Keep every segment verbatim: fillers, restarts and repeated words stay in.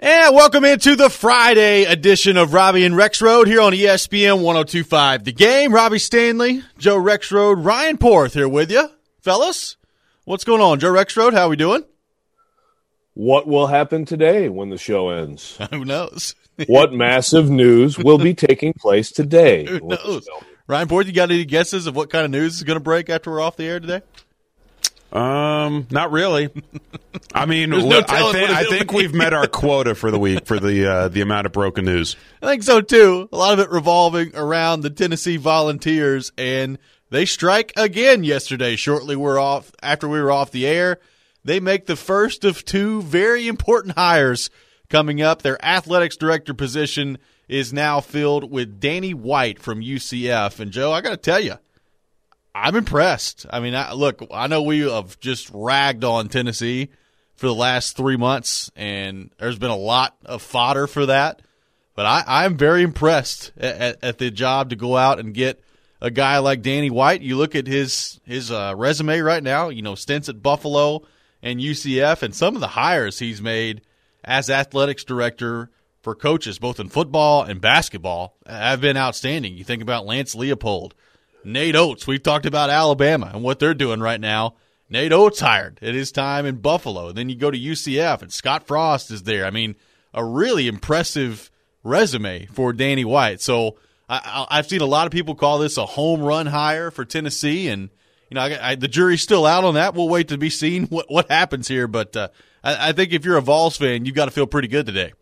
And welcome into the Friday edition of Robbie and Rexroad here on E S P N one oh two point five. The Game, Robbie Stanley, Joe Rexroad, Ryan Porth here with you. Fellas, what's going on? Joe Rexroad, how we doing? What will happen today when the show ends? Who knows? What massive news will be taking place today? Who knows? Ryan Porth, you got any guesses of what kind of news is going to break after we're off the air today? Um, not really. I mean, no I, th- I think we've met our quota for the week for the uh, the amount of broken news. I think so too. A lot of it revolving around the Tennessee Volunteers, and they strike again yesterday. Shortly, we're off after we were off the air. They make the first of two very important hires coming up. Their athletics director position is now filled with Danny White from U C F. And Joe, I got to tell you, I'm impressed. I mean, I, look, I know we have just ragged on Tennessee for the last three months, and there's been a lot of fodder for that. But I, I'm very impressed at, at, at the job to go out and get a guy like Danny White. You look at his his uh, resume right now, you know, stints at Buffalo and U C F, and some of the hires he's made as athletics director for coaches, both in football and basketball, have been outstanding. You think about Lance Leopold, Nate Oates. We've talked about Alabama and what they're doing right now. Nate Oates hired at his time in Buffalo. Then you go to U C F, and Scott Frost is there. I mean, a really impressive resume for Danny White. So I, I've seen a lot of people call this a home run hire for Tennessee, and you know I, I, the jury's still out on that. We'll wait to be seen what, what happens here. But uh, I, I think if you're a Vols fan, you've got to feel pretty good today.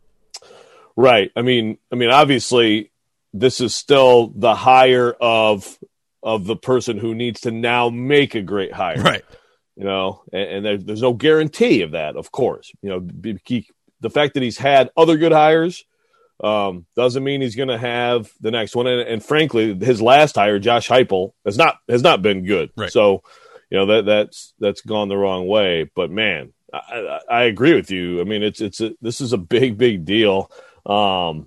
Right. I mean, I mean, obviously, this is still the hire of of the person who needs to now make a great hire, right? You know, and, and there, there's no guarantee of that, of course. You know, he, the fact that he's had other good hires um, doesn't mean he's going to have the next one. And, and frankly, his last hire, Josh Heupel, has not has not been good. Right. So, you know, that that's that's gone the wrong way. But man, I, I, I agree with you. I mean, it's it's a, this is a big big deal. Um,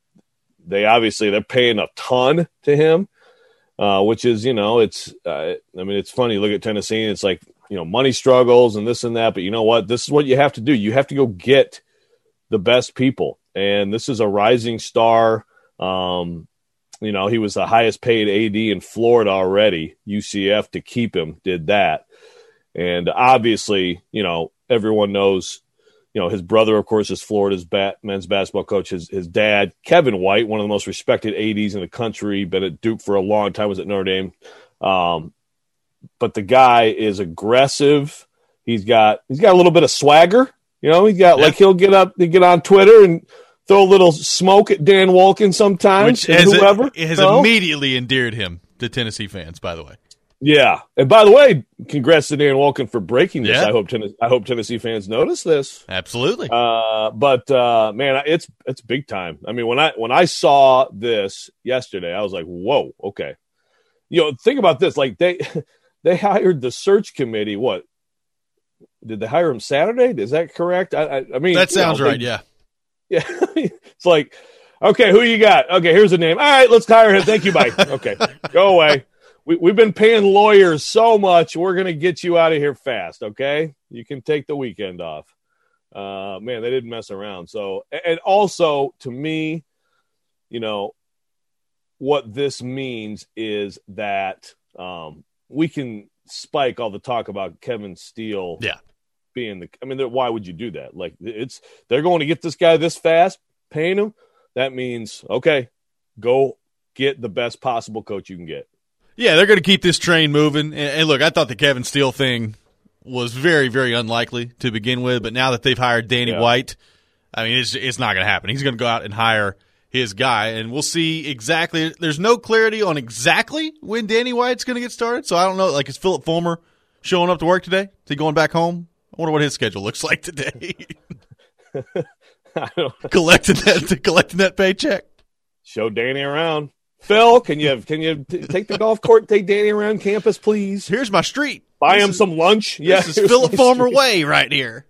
They obviously they're paying a ton to him, uh, which is you know it's uh, I mean it's funny. You look at Tennessee and it's like you know money struggles and this and that, but you know what? This is what you have to do. You have to go get the best people, and this is a rising star. Um, you know he was the highest paid A D in Florida already. U C F to keep him did that, and obviously you know everyone knows. You know, his brother, of course, is Florida's bat, men's basketball coach. His his dad, Kevin White, one of the most respected A Ds in the country, been at Duke for a long time, was at Notre Dame. Um, but the guy is aggressive. He's got he's got a little bit of swagger. You know, he's got yeah. like he'll get up, he get on Twitter and throw a little smoke at Dan Wolken sometimes. Which has, whoever it, has you know? immediately endeared him to Tennessee fans, by the way. Yeah, and by the way, congrats to Dan Wolken for breaking this. Yeah. I hope Tennessee, I hope Tennessee fans notice this. Absolutely. Uh, but uh, man, it's it's big time. I mean, when I when I saw this yesterday, I was like, "Whoa, okay." You know, think about this. Like they they hired the search committee. What did they hire him Saturday? Is that correct? I I, I mean, that sounds you know, right. they, yeah. Yeah. It's like, okay, who you got? Okay, here's a name. All right, let's hire him. Thank you, Mike. Okay, go away. We, we've been paying lawyers so much, we're going to get you out of here fast, okay? You can take the weekend off. Uh, man, they didn't mess around. So, and also, to me, you know, what this means is that um, we can spike all the talk about Kevin Steele yeah. being the – I mean, why would you do that? Like, it's they're going to get this guy this fast, paying him. That means, okay, go get the best possible coach you can get. Yeah, they're going to keep this train moving. And, and look, I thought the Kevin Steele thing was very, very unlikely to begin with. But now that they've hired Danny yeah. White, I mean, it's it's not going to happen. He's going to go out and hire his guy, and we'll see exactly. There's no clarity on exactly when Danny White's going to get started. So I don't know. Like, is Philip Fulmer showing up to work today? Is he going back home? I wonder what his schedule looks like today. I don't collecting that collecting that paycheck. Show Danny around. Phil, can you can you t- take the golf court and take Danny around campus, please? Here's my street. Buy this him is, some lunch. This yeah, is Philip Fulmer Way right here.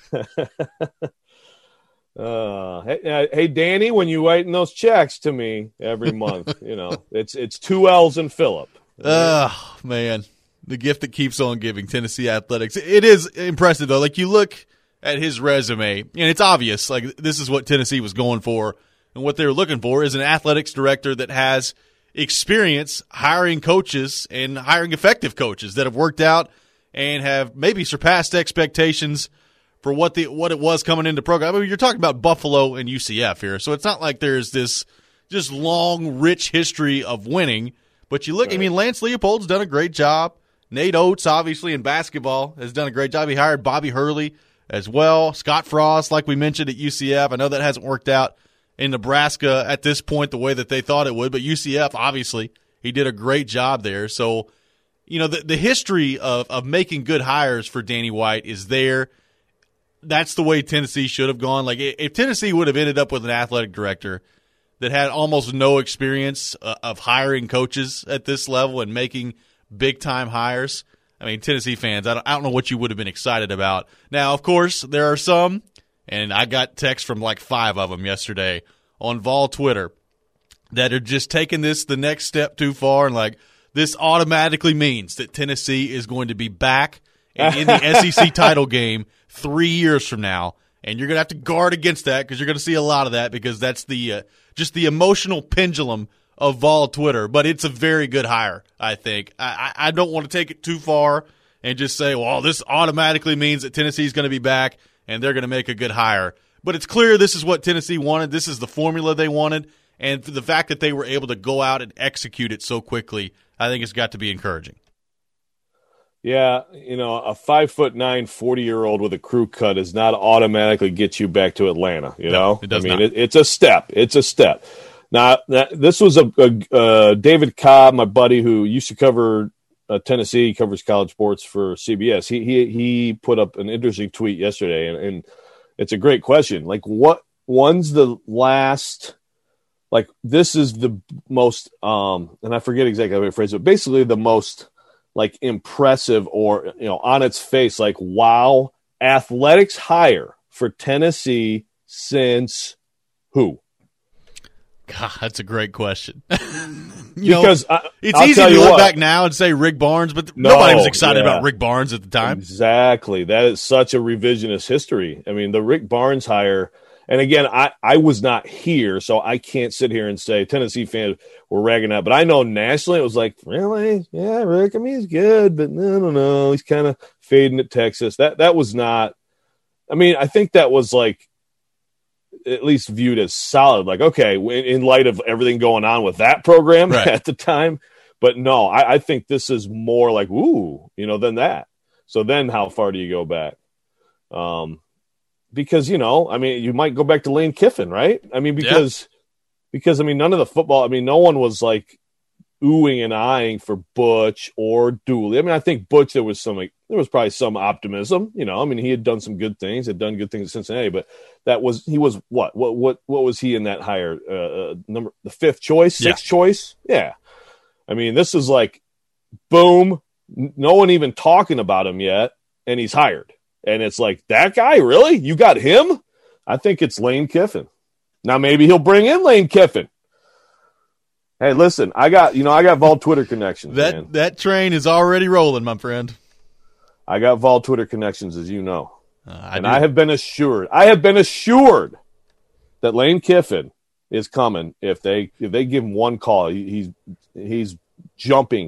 uh, hey, hey, Danny, when you writing those checks to me every month, you know it's it's two L's in Philip. Oh man, the gift that keeps on giving. Tennessee athletics. It is impressive though. Like you look at his resume, and it's obvious, like, this is what Tennessee was going for, and what they were looking for is an athletics director that has experience hiring coaches and hiring effective coaches that have worked out and have maybe surpassed expectations for what the what it was coming into the program. I mean, you're talking about Buffalo and U C F here, so it's not like there's this just long, rich history of winning. But you look, right. I mean, Lance Leopold's done a great job. Nate Oates, obviously, in basketball, has done a great job. He hired Bobby Hurley as well. Scott Frost, like we mentioned, at U C F. I know that hasn't worked out in Nebraska at this point the way that they thought it would, but U C F, obviously, he did a great job there. So, you know, the, the history of, of making good hires for Danny White is there. That's the way Tennessee should have gone. Like, if Tennessee would have ended up with an athletic director that had almost no experience uh, of hiring coaches at this level and making big-time hires, I mean, Tennessee fans, I don't, I don't know what you would have been excited about. Now, of course, there are some, and I got texts from like five of them yesterday on Vol Twitter that are just taking this the next step too far and like, this automatically means that Tennessee is going to be back and in the S E C title game three years from now, and you're going to have to guard against that because you're going to see a lot of that because that's the uh, just the emotional pendulum of Vol Twitter. But it's a very good hire, I think. I, I don't want to take it too far and just say, well, this automatically means that Tennessee's going to be back and they're going to make a good hire. But it's clear this is what Tennessee wanted. This is the formula they wanted. And the fact that they were able to go out and execute it so quickly, I think it's got to be encouraging. Yeah, you know, a five foot nine, forty year old with a crew cut does not automatically get you back to Atlanta. You no, know, it does I mean, not. It, it's a step. It's a step. Now, that, this was a, a uh, David Cobb, my buddy, who used to cover uh, Tennessee, he covers college sports for C B S. He he he put up an interesting tweet yesterday, and, and it's a great question. Like, what? When's the last? Like, this is the most, um, and I forget exactly how to phrase it. But basically, the most. Like impressive or, you know, on its face, like, wow, athletics hire for Tennessee since who? God, that's a great question. you because know, I, it's I'll easy to look what, back now and say Rick Barnes, but no, nobody was excited yeah. about Rick Barnes at the time. Exactly. That is such a revisionist history. I mean, the Rick Barnes hire, and again, I, I was not here, so I can't sit here and say Tennessee fans were ragging out. But I know nationally it was like, really? Yeah, Rick, I mean, he's good, but no, no, no. He's kind of fading at Texas. That that was not – I mean, I think that was like at least viewed as solid. Like, okay, in, in light of everything going on with that program right. at the time. But no, I, I think this is more like, ooh, you know, than that. So then how far do you go back? Um Because, you know, I mean, you might go back to Lane Kiffin, right? I mean, because, yeah. because I mean, none of the football, I mean, no one was like oohing and eyeing for Butch or Dooley. I mean, I think Butch, there was some, like, there was probably some optimism, you know, I mean, he had done some good things, had done good things at Cincinnati, but that was, he was what, what, what, what was he in that hire? Uh, uh, number, the fifth choice, sixth yeah. choice? Yeah. I mean, this is like, boom, no one even talking about him yet, and he's hired. And it's like, that guy, really? You got him? I think it's Lane Kiffin. Now, maybe he'll bring in Lane Kiffin. Hey, listen, I got, you know, I got Vol Twitter connections, that, man. That train is already rolling, my friend. I got Vol Twitter connections, as you know. Uh, I and do. I have been assured, I have been assured that Lane Kiffin is coming if they if they give him one call. He, he's he's jumping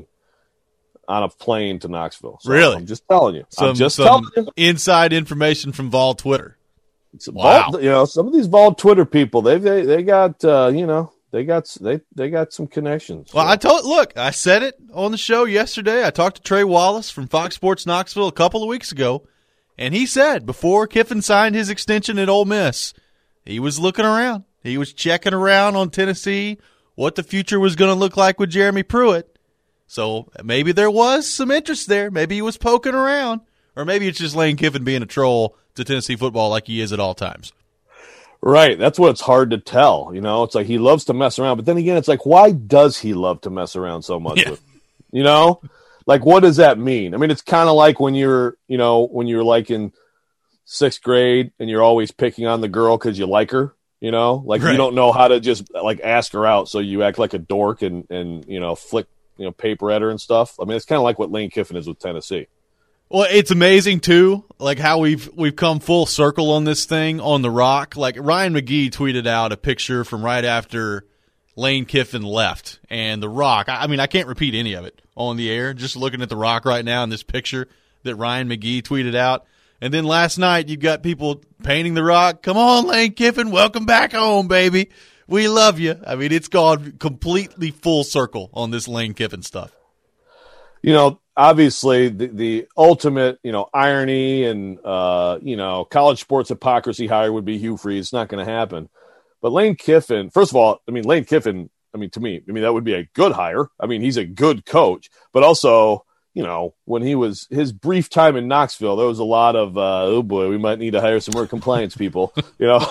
on a plane to Knoxville. So really? I'm just telling you. Some, I'm just some telling you. Inside information from Vol Twitter. Wow. Vol, you know, some of these Vol Twitter people, they they they got uh, you know, they got they they got some connections. Well, so. I told look, I said it on the show yesterday. I talked to Trey Wallace from Fox Sports Knoxville a couple of weeks ago, and he said before Kiffin signed his extension at Ole Miss, he was looking around. He was checking around on Tennessee, what the future was going to look like with Jeremy Pruitt. So maybe there was some interest there. Maybe he was poking around. Or maybe it's just Lane Kiffin being a troll to Tennessee football like he is at all times. Right. That's what it's hard to tell. You know, it's like he loves to mess around. But then again, it's like, why does he love to mess around so much? Yeah. With, you know, like, what does that mean? I mean, it's kind of like when you're, you know, when you're like in sixth grade and you're always picking on the girl because you like her. You know, like right. you don't know how to just like ask her out. So you act like a dork and, and, you know, flick, you know, paper at her and stuff. I mean, it's kind of like what Lane Kiffin is with Tennessee. Well, it's amazing too, like how we've we've come full circle on this thing on The Rock. Like Ryan McGee tweeted out a picture from right after Lane Kiffin left, and The Rock. I mean, I can't repeat any of it on the air. Just looking at The Rock right now in this picture that Ryan McGee tweeted out, and then last night you've got people painting The Rock. Come on, Lane Kiffin, welcome back home, baby. We love you. I mean, it's gone completely full circle on this Lane Kiffin stuff. You know, obviously the, the ultimate, you know, irony and, uh, you know, college sports hypocrisy hire would be Hugh Freeze. It's not going to happen. But Lane Kiffin, first of all, I mean, Lane Kiffin, I mean, to me, I mean, that would be a good hire. I mean, he's a good coach. But also, you know, when he was his brief time in Knoxville, there was a lot of, uh, oh, boy, we might need to hire some more compliance people, you know.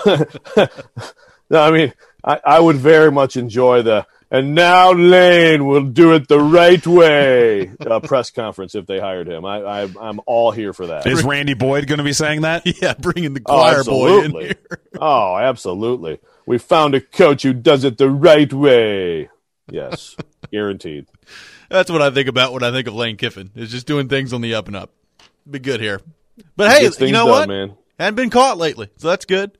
No, I mean, I, I would very much enjoy the and now Lane will do it the right way uh, press conference if they hired him. I, I, I'm all here for that. Is Randy Boyd going to be saying that? Yeah, bringing the choir oh, boy in here. Oh, absolutely. We found a coach who does it the right way. Yes, guaranteed. That's what I think about when I think of Lane Kiffin. Is just doing things on the up and up. Be good here. But hey, you know done, what? Man. Hadn't been caught lately, so that's good.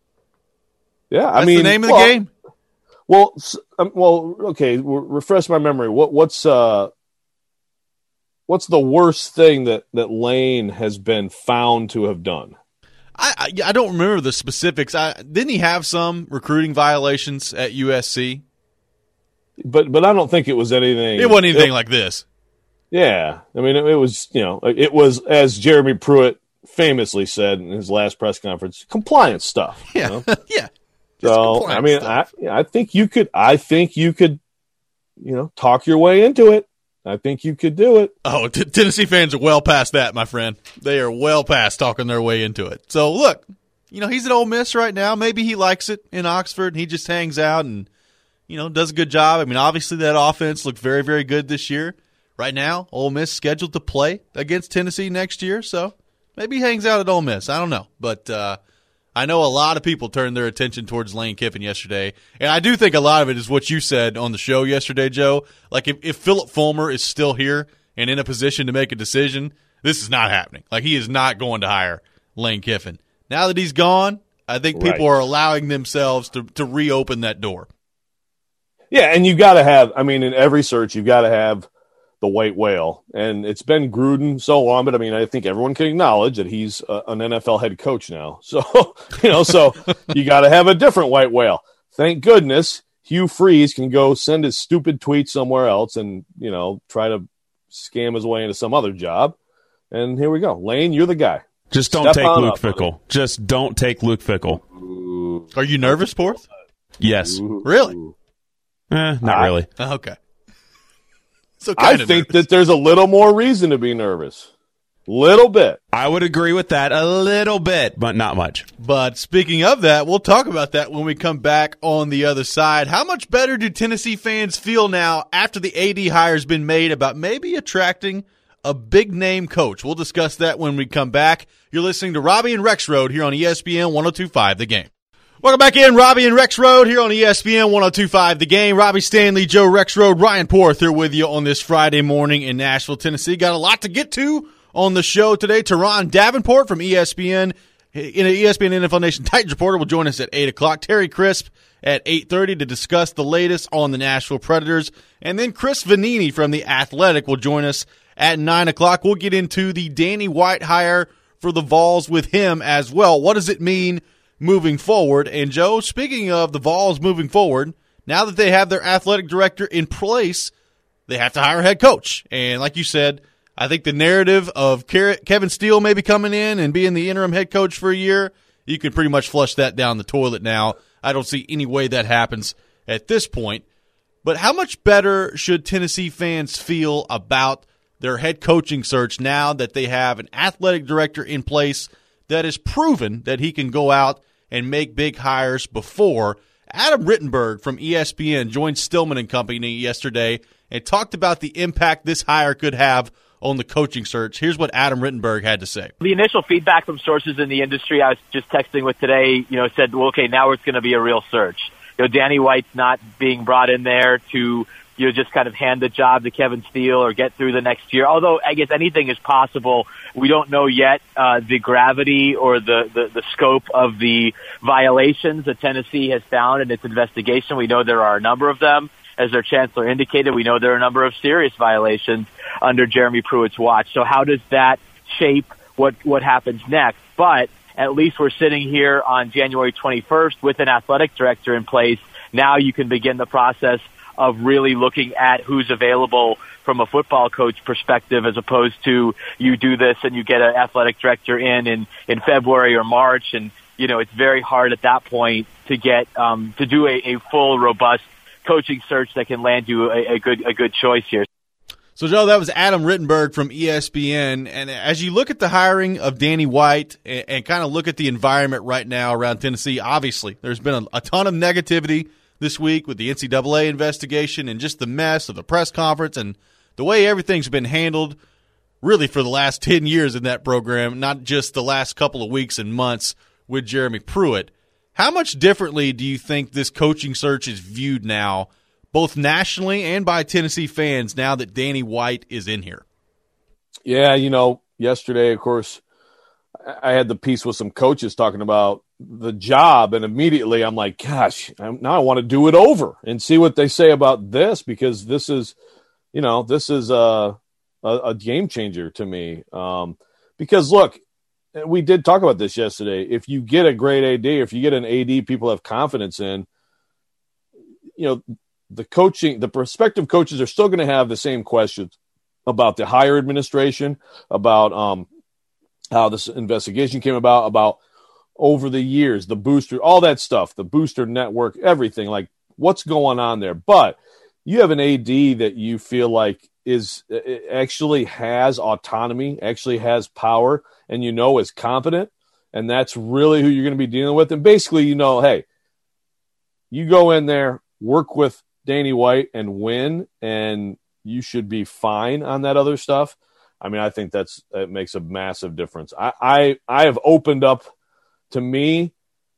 Yeah, I that's mean, the name of well, the game. Well, um, well, okay. Refresh my memory. What, what's uh, what's the worst thing that, that Lane has been found to have done? I, I I don't remember the specifics. I didn't he have some recruiting violations at U S C? But but I don't think it was anything. It wasn't anything it, like this. Yeah, I mean, it, it was you know, it was as Jeremy Pruitt famously said in his last press conference, compliance stuff. Yeah, you know? yeah. So I mean, stuff. I I think you could. I think you could. You know, talk your way into it. I think you could do it. Oh, t- Tennessee fans are well past that, my friend. They are well past talking their way into it. So look, you know, he's at Ole Miss right now. Maybe he likes it in Oxford. And he just hangs out and you know does a good job. I mean, obviously that offense looked very, very good this year. Right now, Ole Miss scheduled to play against Tennessee next year, so maybe he hangs out at Ole Miss. I don't know, but. uh I know a lot of people turned their attention towards Lane Kiffin yesterday, and I do think a lot of it is what you said on the show yesterday, Joe. Like, if, if Philip Fulmer is still here and in a position to make a decision, this is not happening. Like, he is not going to hire Lane Kiffin. Now that he's gone, I think people right. are allowing themselves to, to reopen that door. Yeah, and you got to have, I mean, in every search, you've got to have the white whale. And it's been Gruden so long, but I mean, I think everyone can acknowledge that he's uh, an N F L head coach now. So, you know, so you got to have a different white whale. Thank goodness Hugh Freeze can go send his stupid tweet somewhere else and, you know, try to scam his way into some other job. And here we go. Lane, you're the guy. Just don't Step take on Luke up, Fickell. buddy. Just don't take Luke Fickell. Ooh. Are you nervous, Porth? Yes. Ooh. Really? Eh, not I- really. Okay. So I kinda think nervous. that there's a little more reason to be nervous. Little bit. I would agree with that a little bit, but not much. But speaking of that, we'll talk about that when we come back on the other side. How much better do Tennessee fans feel now after the A D hire's been made about maybe attracting a big-name coach? We'll discuss that when we come back. You're listening to Robbie and Rex Road here on E S P N one oh two point five The Game. Welcome back in, Robbie and Rex Road here on E S P N one oh two point five The Game. Robbie Stanley, Joe Rex Road, Ryan Porth here with you on this Friday morning in Nashville, Tennessee. Got a lot to get to on the show today. Teron Davenport from E S P N, in an E S P N N F L Nation Titans reporter, will join us at eight o'clock. Terry Crisp at eight thirty to discuss the latest on the Nashville Predators. And then Chris Vanini from The Athletic will join us at nine o'clock. We'll get into the Danny White hire for the Vols with him as well. What does it mean moving forward? And Joe, speaking of the Vols moving forward, now that they have their athletic director in place, they have to hire a head coach. And like you said, I think the narrative of Kevin Steele maybe coming in and being the interim head coach for a year, you can pretty much flush that down the toilet now. I don't see any way that happens at this point. But how much better should Tennessee fans feel about their head coaching search now that they have an athletic director in place that has proven that he can go out and make big hires before? Adam Rittenberg from E S P N joined Stillman and Company yesterday and talked about the impact this hire could have on the coaching search. Here's what Adam Rittenberg had to say. The initial feedback from sources in the industry I was just texting with today, you know, said, well, okay, now it's going to be a real search. You know, Danny White's not being brought in there to you'll just kind of hand the job to Kevin Steele or get through the next year. Although I guess anything is possible. We don't know yet uh, the gravity or the, the, the scope of the violations that Tennessee has found in its investigation. We know there are a number of them. As their chancellor indicated, we know there are a number of serious violations under Jeremy Pruitt's watch. So how does that shape what, what happens next? But at least we're sitting here on January twenty-first with an athletic director in place. Now you can begin the process of really looking at who's available from a football coach perspective, as opposed to you do this and you get an athletic director in, in, in February or March. And, you know, it's very hard at that point to get, um, to do a, a full, robust coaching search that can land you a, a good, a good choice here. So, Joe, that was Adam Rittenberg from E S P N. And as you look at the hiring of Danny White and, and kind of look at the environment right now around Tennessee, obviously there's been a, a ton of negativity this week with the N C double A investigation and just the mess of the press conference and the way everything's been handled really for the last ten years in that program, not just the last couple of weeks and months with Jeremy Pruitt. How much differently do you think this coaching search is viewed now, both nationally and by Tennessee fans, now that Danny White is in here? Yeah, you know, yesterday, of course, I had the piece with some coaches talking about the job, and immediately I'm like, gosh, now I want to do it over and see what they say about this, because this is, you know, this is a, a, a game changer to me. Um, because, look, we did talk about this yesterday. If you get a great A D, or if you get an A D people have confidence in, you know, the coaching, the prospective coaches are still going to have the same questions about the higher administration, about um, how this investigation came about, about over the years, the booster, all that stuff, the booster network, everything, like what's going on there. But you have an A D that you feel like is actually has autonomy, actually has power, and you know is competent, and that's really who you're going to be dealing with. And basically, you know, hey, you go in there, work with Danny White and win, and you should be fine on that other stuff. I mean, I think that's it makes a massive difference. I I, I have opened up to me.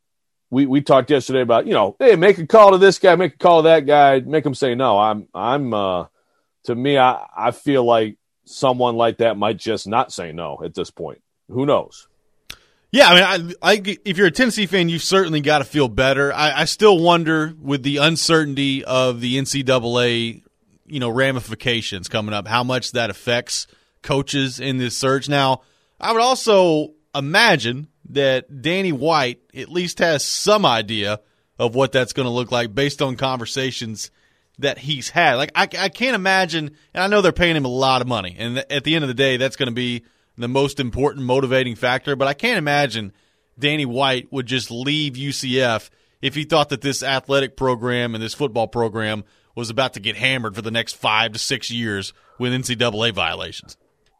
We we talked yesterday about, you know, hey, make a call to this guy, make a call to that guy, make him say no. I'm I'm uh, to me, I, I feel like someone like that might just not say no at this point. Who knows? Yeah, I mean, I, I, if you're a Tennessee fan, you've certainly got to feel better. I, I still wonder, with the uncertainty of the N C double A, you know, ramifications coming up, how much that affects coaches in this search. Now, I would also imagine that Danny White at least has some idea of what that's going to look like based on conversations that he's had. Like, I, I can't imagine, and I know they're paying him a lot of money, and at the end of the day, that's going to be the most important motivating factor, but I can't imagine Danny White would just leave U C F if he thought that this athletic program and this football program was about to get hammered for the next five to six years with N C double A violations.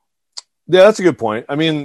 Yeah, that's a good point. I mean,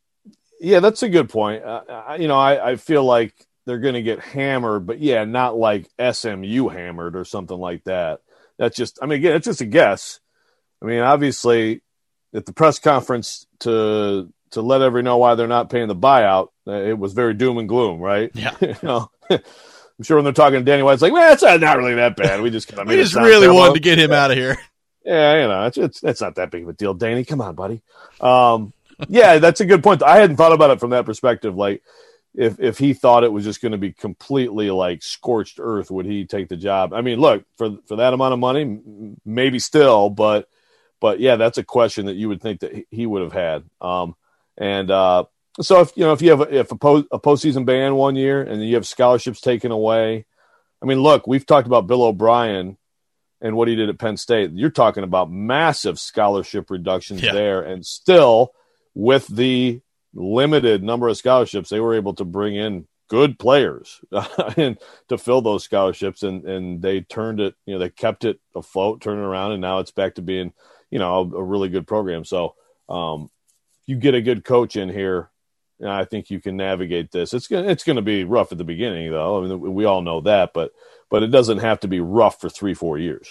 yeah, that's a good point. Uh, I, you know, I, I feel like they're going to get hammered, but yeah, not like S M U hammered or something like that. That's just, I mean, again, it's just a guess. I mean, obviously, at the press conference to to let everyone know why they're not paying the buyout, it was very doom and gloom, right? Yeah. you know, I'm sure when they're talking to Danny White, it's like, well, it's not really that bad. We just kind of we just really terrible. wanted to get him out of here. Yeah, you know, it's, it's it's not that big of a deal, Danny. Come on, buddy. Um, yeah, that's a good point. I hadn't thought about it from that perspective. Like, if if he thought it was just going to be completely like scorched earth, would he take the job? I mean, look, for for that amount of money, maybe still, but. But yeah, that's a question that you would think that he would have had. Um, and uh, so if you know if you have a, if a, post, a postseason ban one year and you have scholarships taken away, I mean, look, we've talked about Bill O'Brien and what he did at Penn State. You're talking about massive scholarship reductions yeah. there, and still with the limited number of scholarships, they were able to bring in good players and to fill those scholarships, and and they turned it, you know, they kept it afloat, turned it around, and now it's back to being, you know, a, a really good program. So um, you get a good coach in here, and I think you can navigate this. It's gonna it's gonna be rough at the beginning, though. I mean, we all know that, but but it doesn't have to be rough for three, four years.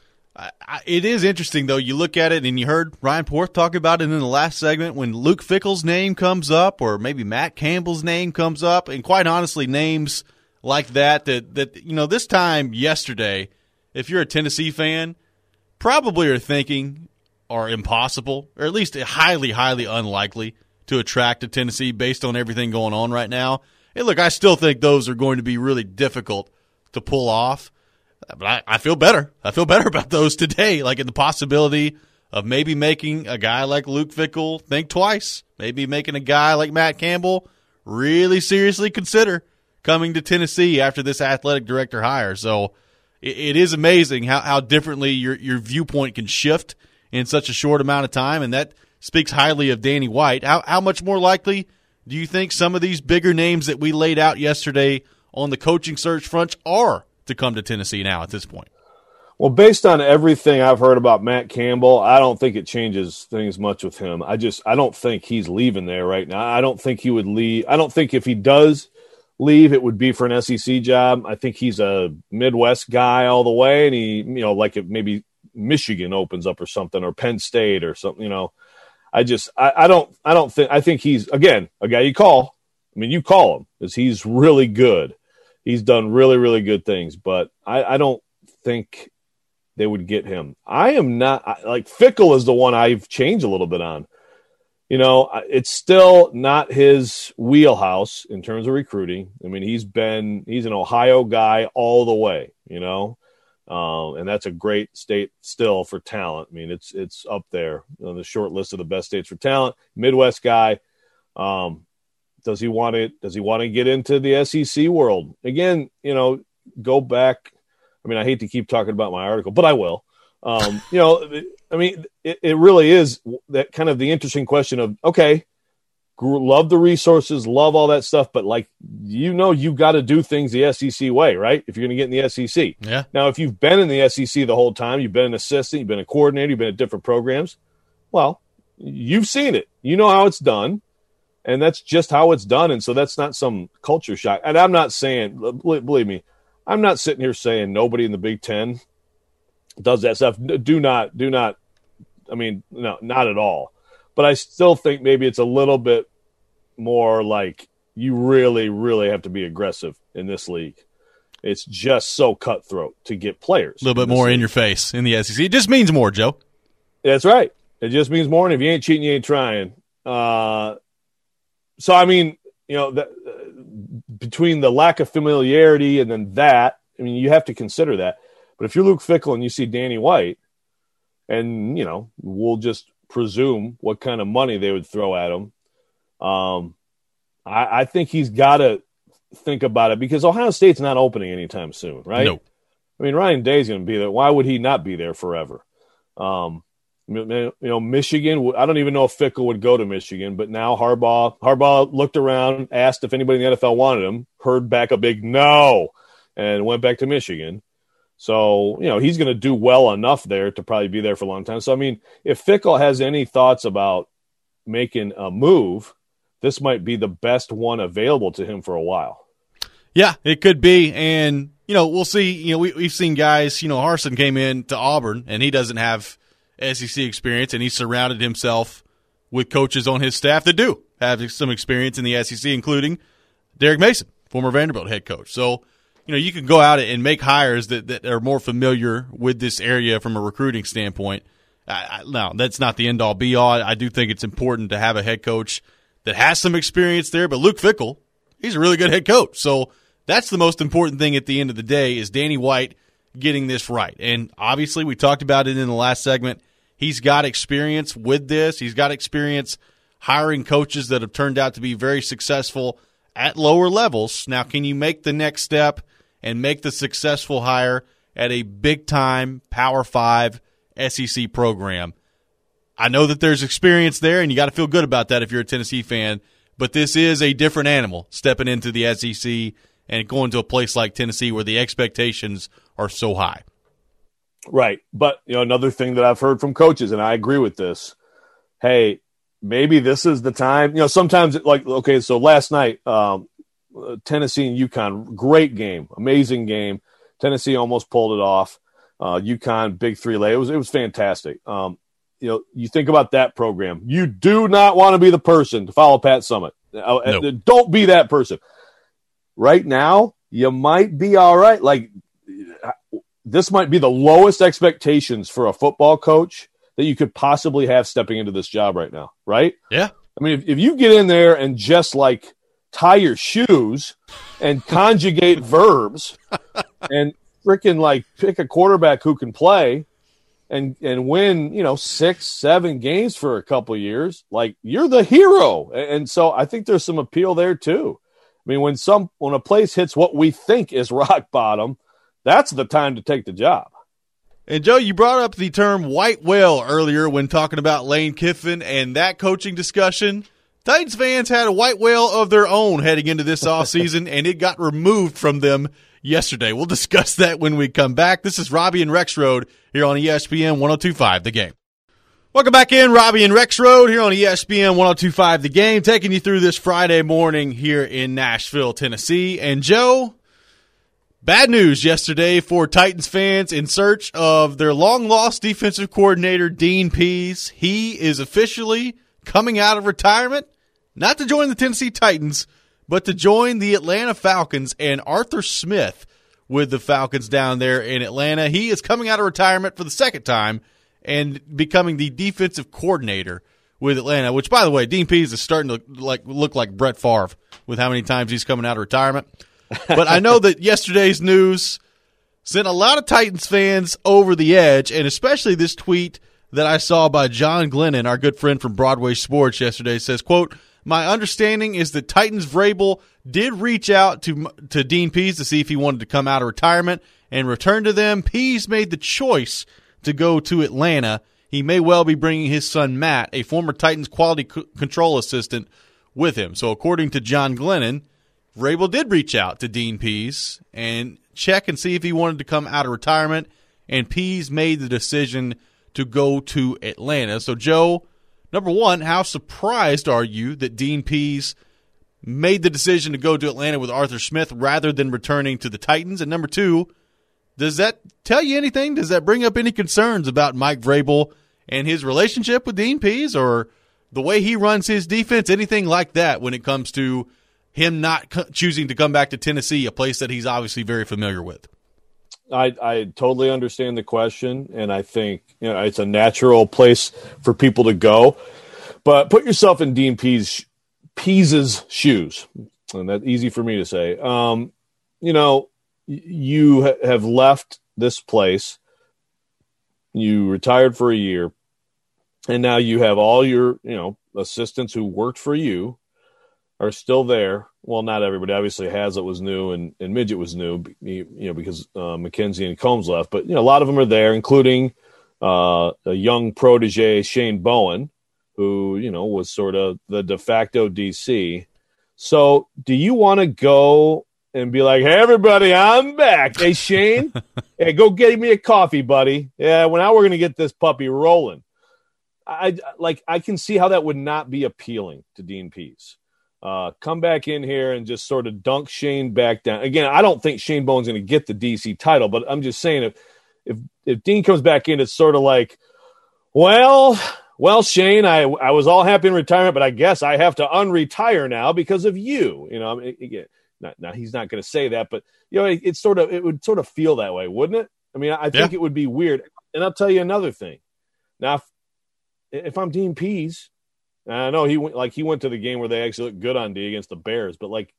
I, it is interesting, though. You look at it, and you heard Ryan Porth talk about it in the last segment when Luke Fickell's name comes up, or maybe Matt Campbell's name comes up, and quite honestly, names like that, that, that you know, this time yesterday, if you're a Tennessee fan, probably are thinking are impossible, or at least highly, highly unlikely to attract to Tennessee based on everything going on right now. And look, I still think those are going to be really difficult to pull off. But I, I feel better. I feel better about those today, like in the possibility of maybe making a guy like Luke Fickell think twice, maybe making a guy like Matt Campbell really seriously consider coming to Tennessee after this athletic director hire. So it, it is amazing how, how differently your, your viewpoint can shift in such a short amount of time, and that speaks highly of Danny White. How, how much more likely do you think some of these bigger names that we laid out yesterday on the coaching search front are to come to Tennessee now at this point? Well, based on everything I've heard about Matt Campbell, I don't think it changes things much with him. I just I don't think he's leaving there right now. I don't think he would leave. I don't think if he does leave, it would be for an S E C job. I think he's a Midwest guy all the way, and he, you know, like if maybe Michigan opens up or something, or Penn State or something, you know. I just I, I don't I don't think I think he's, again, a guy you call. I mean, you call him because he's really good. He's done really, really good things, but I, I don't think they would get him. I am not – like Fickell is the one I've changed a little bit on. You know, it's still not his wheelhouse in terms of recruiting. I mean, he's been – he's an Ohio guy all the way, you know, um, and that's a great state still for talent. I mean, it's it's up there on the short list of the best states for talent. Midwest guy. Um, does he want to – does he want to get into the S E C world? Again, you know, go back – I mean, I hate to keep talking about my article, but I will. Um, you know, I mean, it, it really is that kind of the interesting question of, okay, love the resources, love all that stuff, but like, you know, you got to do things the S E C way, right? If you're going to get in the S E C. Yeah. Now, if you've been in the S E C the whole time, you've been an assistant, you've been a coordinator, you've been at different programs, well, you've seen it. You know how it's done, and that's just how it's done. And so that's not some culture shock. And I'm not saying, believe me, I'm not sitting here saying nobody in the Big Ten does that stuff. Do not, do not. I mean, no, not at all. But I still think maybe it's a little bit more like you really, really have to be aggressive in this league. It's just so cutthroat to get players. A little bit more league. In your face in the S E C. It just means more, Joe. That's right. It just means more. And if you ain't cheating, you ain't trying. Uh, so, I mean, you know, that, uh, between the lack of familiarity and then that, I mean, you have to consider that. But if you're Luke Fickell and you see Danny White, and, you know, we'll just presume what kind of money they would throw at him, um, I, I think he's got to think about it, because Ohio State's not opening anytime soon, right? No. I mean, Ryan Day's going to be there. Why would he not be there forever? Um, you know, Michigan, I don't even know if Fickell would go to Michigan, but now Harbaugh, Harbaugh looked around, asked if anybody in the N F L wanted him, heard back a big no, and went back to Michigan. So, you know, he's going to do well enough there to probably be there for a long time. So, I mean, if Fickell has any thoughts about making a move, this might be the best one available to him for a while. Yeah, it could be. And, you know, we'll see. You know, we, we've seen guys, you know, Harsin came in to Auburn, and he doesn't have S E C experience, and he surrounded himself with coaches on his staff that do have some experience in the S E C, including Derek Mason, former Vanderbilt head coach. So, you know, you can go out and make hires that, that are more familiar with this area from a recruiting standpoint. I, I, no, that's not the end-all, be-all. I do think it's important to have a head coach that has some experience there, but Luke Fickell, he's a really good head coach. So that's the most important thing at the end of the day, is Danny White getting this right. And obviously we talked about it in the last segment. He's got experience with this. He's got experience hiring coaches that have turned out to be very successful at lower levels. Now, can you make the next step and make the successful hire at a big-time Power Five S E C program? I know that there's experience there, and you got to feel good about that if you're a Tennessee fan, but this is a different animal stepping into the S E C and going to a place like Tennessee where the expectations are so high. Right. But, you know, another thing that I've heard from coaches, and I agree with this, hey, maybe this is the time. You know, sometimes, it, like, okay, so last night, um, Tennessee and UConn, great game, amazing game. Tennessee almost pulled it off. Uh, UConn, big three lay. It was, it was fantastic. Um, you know, you think about that program. You do not want to be the person to follow Pat Summitt. Nope. Don't be that person. Right now, you might be all right. Like, this might be the lowest expectations for a football coach that you could possibly have stepping into this job right now, right? Yeah. I mean, if, if you get in there and just like tie your shoes and conjugate verbs and freaking like pick a quarterback who can play and and win, you know, six, seven games for a couple of years, like you're the hero. And so I think there's some appeal there too. I mean, when some when a place hits what we think is rock bottom, that's the time to take the job. And, Joe, you brought up the term white whale earlier when talking about Lane Kiffin and that coaching discussion. Titans fans had a white whale of their own heading into this offseason, and it got removed from them yesterday. We'll discuss that when we come back. This is Robbie and Rex Road here on E S P N one oh two point five The Game. Welcome back in, Robbie and Rex Road here on E S P N one oh two point five The Game, taking you through this Friday morning here in Nashville, Tennessee. And, Joe, bad news yesterday for Titans fans in search of their long-lost defensive coordinator, Dean Pease. He is officially coming out of retirement, not to join the Tennessee Titans, but to join the Atlanta Falcons and Arthur Smith with the Falcons down there in Atlanta. He is coming out of retirement for the second time and becoming the defensive coordinator with Atlanta, which, by the way, Dean Pease is starting to like look like Brett Favre with how many times he's coming out of retirement. But I know that yesterday's news sent a lot of Titans fans over the edge, and especially this tweet that I saw by John Glennon, our good friend from Broadway Sports yesterday, says, quote, "My understanding is that Titans Vrabel did reach out to to Dean Pease to see if he wanted to come out of retirement and return to them. Pease made the choice to go to Atlanta. He may well be bringing his son Matt, a former Titans quality c- control assistant, with him." So according to John Glennon, Vrabel did reach out to Dean Pease and check and see if he wanted to come out of retirement, and Pease made the decision to go to Atlanta. So, Joe, number one, how surprised are you that Dean Pease made the decision to go to Atlanta with Arthur Smith rather than returning to the Titans? And number two, does that tell you anything? Does that bring up any concerns about Mike Vrabel and his relationship with Dean Pease or the way he runs his defense, anything like that when it comes to him not co- choosing to come back to Tennessee, a place that he's obviously very familiar with? I, I totally understand the question, and I think you know it's a natural place for people to go. But put yourself in Dean Pease, Pease's shoes, and that's easy for me to say. Um, you know, you ha- have left this place, you retired for a year, and now you have all your you know assistants who worked for you are still there. Well, not everybody. Obviously, Hazlitt was new and, and Midget was new, you know, because uh, McKenzie and Combs left. But, you know, a lot of them are there, including uh, a young protege, Shane Bowen, who, you know, was sort of the de facto D C. So do you want to go and be like, "Hey, everybody, I'm back. Hey, Shane, hey, go get me a coffee, buddy. Yeah, well, now we're going to get this puppy rolling." I like. I can see how that would not be appealing to Dean Pease. Uh, come back in here and just sort of dunk Shane back down. Again, I don't think Shane Bowen's going to get the D C title, but I'm just saying if if if Dean comes back in, it's sort of like, well, well, Shane, I I was all happy in retirement, but I guess I have to unretire now because of you. You know, I mean, again, not, now he's not going to say that, but you know, it, it's sort of it would sort of feel that way, wouldn't it? I mean, I think yeah. it would be weird. And I'll tell you another thing. Now, if, if I'm Dean Pease. I know he went like he went to the game where they actually looked good on D against the Bears, but like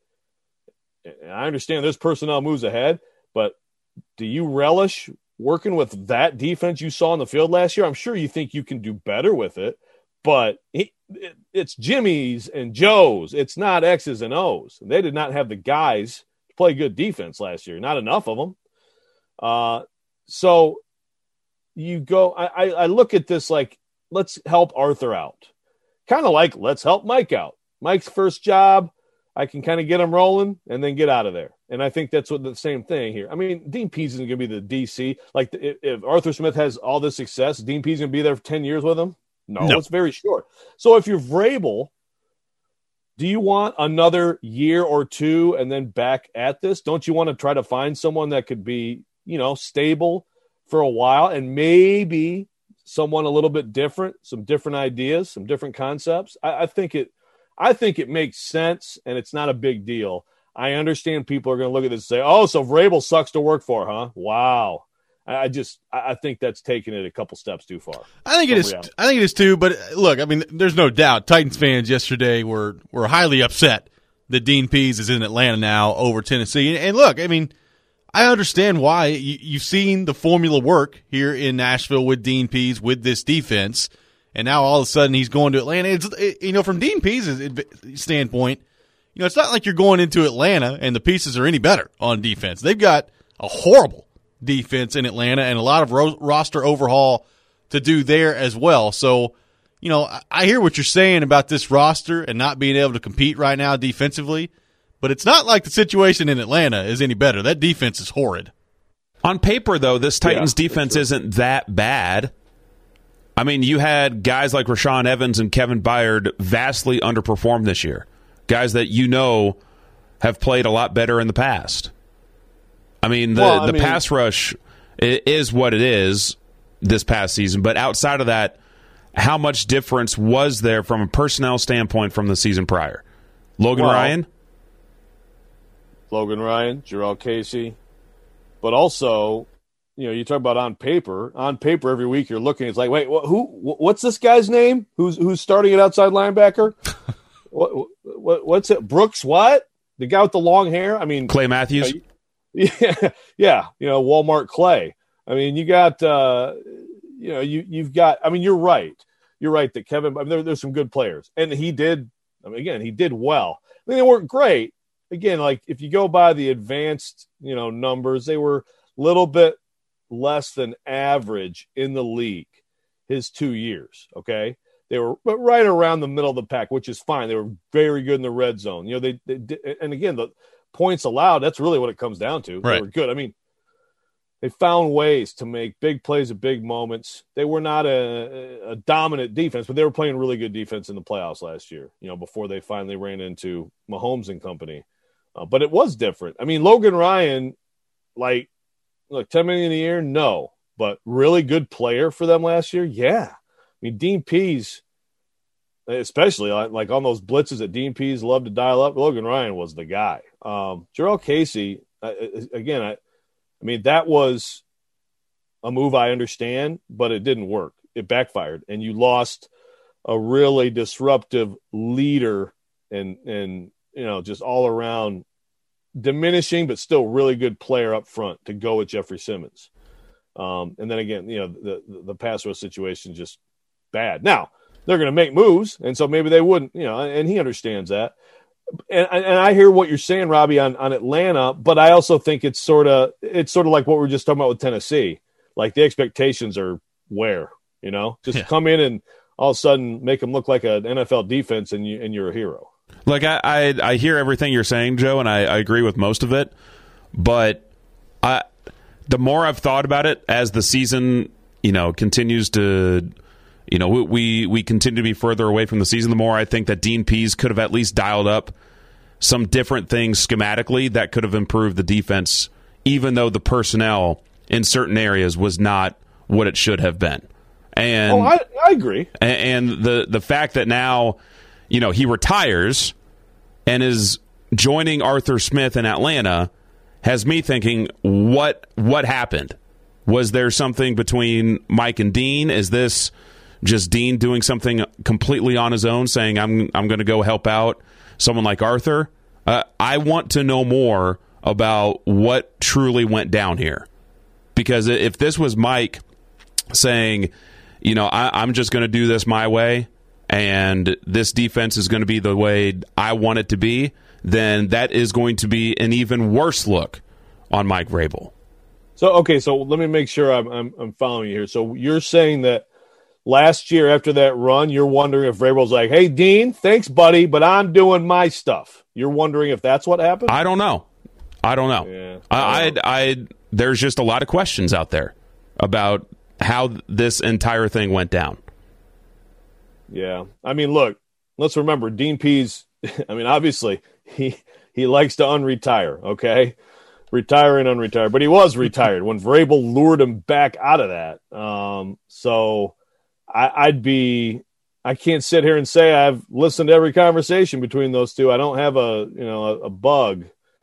I understand there's personnel moves ahead, but do you relish working with that defense you saw on the field last year? I'm sure you think you can do better with it, but it, it, it's Jimmy's and Joe's. It's not X's and O's. They did not have the guys to play good defense last year. Not enough of them. Uh, so you go. I, I, I look at this like let's help Arthur out. Kind of like, let's help Mike out. Mike's first job, I can kind of get him rolling and then get out of there. And I think that's what the same thing here. I mean, Dean Pease isn't going to be the D C. Like, if, if Arthur Smith has all this success, Dean Pease going to be there for ten years with him? No, no, it's very short. So if you're Vrabel, do you want another year or two and then back at this? Don't you want to try to find someone that could be, you know, stable for a while and maybe – someone a little bit different, some different ideas, some different concepts? I, I think it, I think it makes sense, and it's not a big deal. I understand people are going to look at this and say, oh, so Vrabel sucks to work for, huh? Wow. I just I think that's taking it a couple steps too far. I think it is. Reality. I think it is too. But look, I mean, there's no doubt Titans fans yesterday were were highly upset that Dean Pease is in Atlanta now over Tennessee. And, and look, I mean, I understand why. You, you've seen the formula work here in Nashville with Dean Pease with this defense, and now all of a sudden he's going to Atlanta. It's, it, you know, from Dean Pease's standpoint, you know, it's not like you're going into Atlanta and the pieces are any better on defense. They've got a horrible defense in Atlanta and a lot of ro- roster overhaul to do there as well. So, you know, I, I hear what you're saying about this roster and not being able to compete right now defensively, but it's not like the situation in Atlanta is any better. That defense is horrid. On paper, though, this Titans Yeah, defense isn't that bad. I mean, you had guys like Rashaan Evans and Kevin Byard vastly underperform this year. Guys that you know have played a lot better in the past. I mean, the, well, I the mean, pass rush is what it is this past season. But outside of that, how much difference was there from a personnel standpoint from the season prior? Logan well, Ryan? Logan Ryan, Jurrell Casey. But also, you know, you talk about on paper. On paper, every week you're looking, it's like, wait, wh- who? Wh- what's this guy's name? Who's who's starting at outside linebacker? what, what What's it? Brooks what? The guy with the long hair? I mean, Clay Matthews? You know, Yeah, yeah, you know, Walmart Clay. I mean, you got, uh, you know, you you've got. I mean, you're right. You're right that Kevin. I mean, there, there's some good players, and he did. I mean, again, he did well. I mean, they weren't great. Again, like if you go by the advanced, you know, numbers, they were a little bit less than average in the league his two years. Okay, they were right around the middle of the pack, which is fine. They were very good in the red zone. You know, they, they did, and again the. Points allowed, that's really what it comes down to. Right. They were good. I mean, they found ways to make big plays at big moments. They were not a, a dominant defense, but they were playing really good defense in the playoffs last year, you know, before they finally ran into Mahomes and company. Uh, but it was different. I mean, Logan Ryan, like, look, ten million dollars a year? No. But really good player for them last year? Yeah. I mean, Dean Pease, especially like, like on those blitzes that Dean Pease loved to dial up, Logan Ryan was the guy. Um, Jurrell Casey, uh, again, I, I mean, that was a move I understand, but it didn't work. It backfired, and you lost a really disruptive leader and, and you know, just all around diminishing but still really good player up front to go with Jeffrey Simmons. Um, and then again, you know, the, the, the pass rush situation just bad. Now, they're going to make moves, and so maybe they wouldn't, you know, and he understands that. And, and I hear what you're saying, Robbie, on, on Atlanta, but I also think it's sort of it's sort of like what we were just talking about with Tennessee. Like the expectations are where, you know, just yeah. come in and all of a sudden make them look like an N F L defense, and you and you're a hero. Like I, I, I hear everything you're saying, Joe, and I, I agree with most of it. But I, the more I've thought about it as the season, you know, continues to. You know, we we continue to be further away from the season. The more I think that Dean Pease could have at least dialed up some different things schematically that could have improved the defense, even though the personnel in certain areas was not what it should have been. And oh, I, I agree. And the the fact that now, you know, he retires and is joining Arthur Smith in Atlanta has me thinking, what what happened? Was there something between Mike and Dean? Is this just Dean doing something completely on his own, saying, I'm I'm going to go help out someone like Arthur? Uh, I want to know more about what truly went down here. Because if this was Mike saying, you know, I, I'm just going to do this my way, and this defense is going to be the way I want it to be, then that is going to be an even worse look on Mike Vrabel. So, okay, so let me make sure I'm I'm, I'm following you here. So you're saying that last year after that run, you're wondering if Vrabel's like, hey, Dean, thanks, buddy, but I'm doing my stuff. You're wondering if that's what happened? I don't know. I don't know. Yeah, I, I, I, I, there's just a lot of questions out there about how this entire thing went down. Yeah. I mean, look, let's remember, Dean Pease, I mean, obviously, he he likes to unretire, okay? Retire and unretire. But he was retired when Vrabel lured him back out of that. Um, so I, I'd be – I can't sit here and say I've listened to every conversation between those two. I don't have a, you know, a, a bug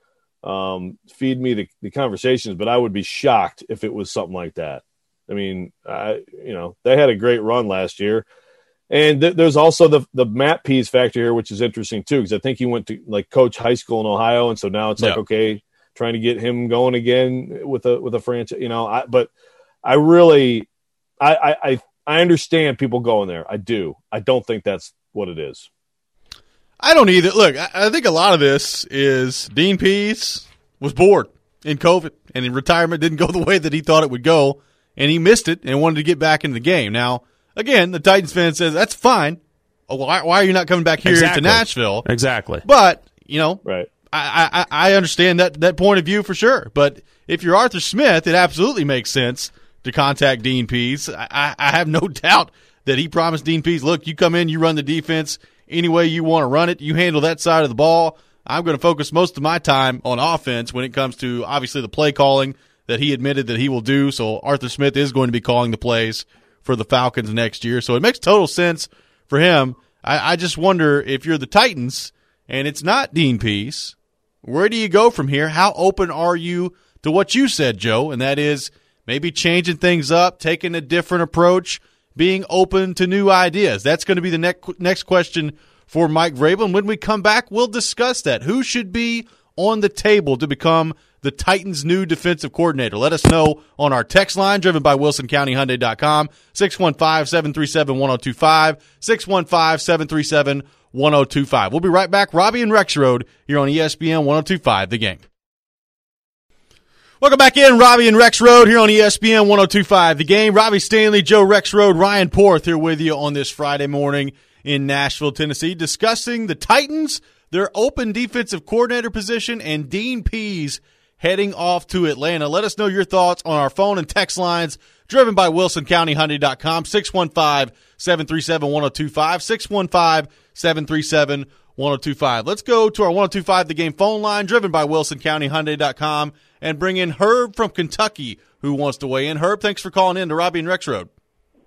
um, feed me the, the conversations, but I would be shocked if it was something like that. I mean, I, you know, they had a great run last year. And th- there's also the the Matt Pease factor here, which is interesting too, because I think he went to like coach high school in Ohio, and so now it's like, yeah. okay, trying to get him going again with a with a franchise, you know. I, but I really, I, I I understand people going there. I do. I don't think that's what it is. I don't either. Look, I, I think a lot of this is Dean Pease was bored in COVID, and in retirement didn't go the way that he thought it would go, and he missed it and wanted to get back into the game. Now, again, the Titans fan says, that's fine. Why, why are you not coming back here exactly. to Nashville? Exactly. But, you know, right. I, I, I understand that, that point of view for sure. But if you're Arthur Smith, it absolutely makes sense to contact Dean Pease. I, I have no doubt that he promised Dean Pease, look, you come in, you run the defense any way you want to run it. You handle that side of the ball. I'm going to focus most of my time on offense when it comes to, obviously, the play calling that he admitted that he will do. So Arthur Smith is going to be calling the plays for the Falcons next year. So it makes total sense for him. I, I just wonder if you're the Titans and it's not Dean Pease, where do you go from here? How open are you to what you said, Joe? And that is maybe changing things up, taking a different approach, being open to new ideas. That's going to be the next next question for Mike Vrabel. And when we come back, we'll discuss that. Who should be on the table to become the Titans' new defensive coordinator? Let us know on our text line, driven by Wilson County Hyundai dot com, six one five, seven three seven, one oh two five, six one five, seven three seven, one oh two five. We'll be right back. Robbie and Rex Road here on E S P N one oh two five, The Game. Welcome back in, Robbie and Rex Road here on E S P N one oh two five, The Game. Robbie Stanley, Joe Rex Road, Ryan Porth here with you on this Friday morning in Nashville, Tennessee, discussing the Titans, their open defensive coordinator position, and Dean Pease heading off to Atlanta. Let us know your thoughts on our phone and text lines, driven by Wilson County Hyundai dot com, six one five, seven three seven, one oh two five, six one five, seven three seven, one oh two five. Let's go to our one oh two five The Game phone line, driven by Wilson County Hyundai dot com, and bring in Herb from Kentucky, who wants to weigh in. Herb, thanks for calling in to Robbie and Rex Road.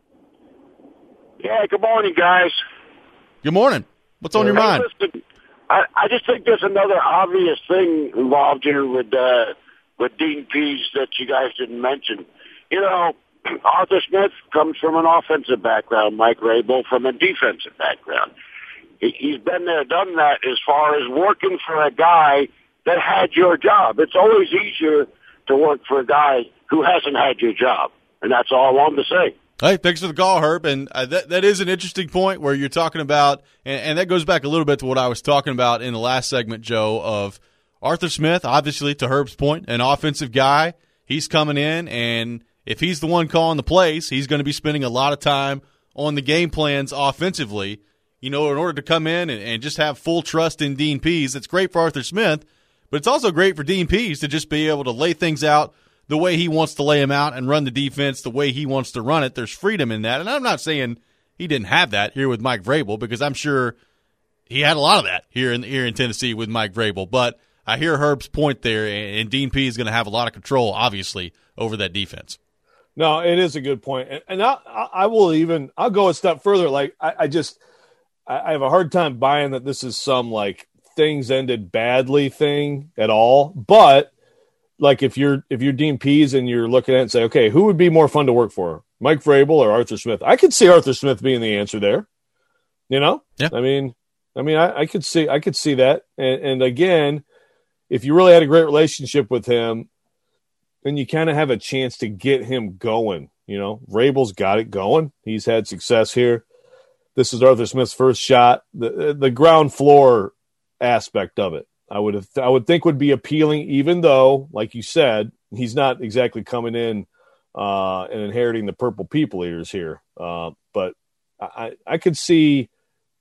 Yeah, good morning, guys. Good morning. What's on your Hey, mind? listen, I, I just think there's another obvious thing involved here with uh, with Dean Pease that you guys didn't mention. You know, Arthur Smith comes from an offensive background, Mike Vrabel from a defensive background. He, he's been there, done that as far as working for a guy that had your job. It's always easier to work for a guy who hasn't had your job, and that's all I wanted to say. Hey, thanks for the call, Herb. And uh, that that is an interesting point where you're talking about, and, and that goes back a little bit to what I was talking about in the last segment, Joe, of Arthur Smith, obviously, to Herb's point, an offensive guy. He's coming in, and if he's the one calling the plays, he's going to be spending a lot of time on the game plans offensively. You know, in order to come in and, and just have full trust in Dean Pease, it's great for Arthur Smith, but it's also great for Dean Pease to just be able to lay things out the way he wants to lay them out and run the defense the way he wants to run it. There's freedom in that. And I'm not saying he didn't have that here with Mike Vrabel, because I'm sure he had a lot of that here in here in Tennessee with Mike Vrabel. But I hear Herb's point there, and Dean Pease is going to have a lot of control, obviously, over that defense. No, it is a good point. And, and I, I will even – I'll go a step further. Like, I, I just – I have a hard time buying that this is some, like, things ended badly thing at all. But – like if you're if you're Dean Pease and you're looking at it and say, okay, who would be more fun to work for, Mike Vrabel or Arthur Smith? I could see Arthur Smith being the answer there. You know, yeah. I mean, I mean, I, I could see I could see that. And, and again, if you really had a great relationship with him, then you kind of have a chance to get him going. You know, Vrabel's got it going. He's had success here. This is Arthur Smith's first shot. The the ground floor aspect of it, I would have, I would think would be appealing, even though, like you said, he's not exactly coming in uh, and inheriting the purple people eaters here. Uh, but I, I could see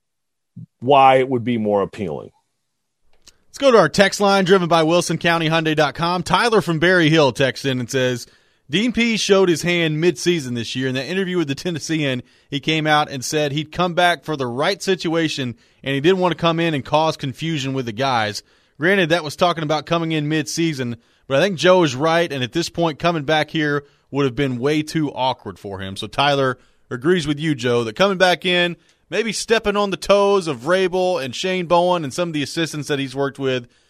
why it would be more appealing. Let's go to our text line, driven by Wilson County Hyundai dot com. Tyler from Berry Hill texts in and says, Dean Pease showed his hand mid-season this year. In that interview with the Tennessean, he came out and said he'd come back for the right situation, and he didn't want to come in and cause confusion with the guys. Granted, that was talking about coming in mid-season, but I think Joe is right, and at this point, coming back here would have been way too awkward for him. So Tyler agrees with you, Joe, that coming back in, maybe stepping on the toes of Vrabel and Shane Bowen and some of the assistants that he's worked with,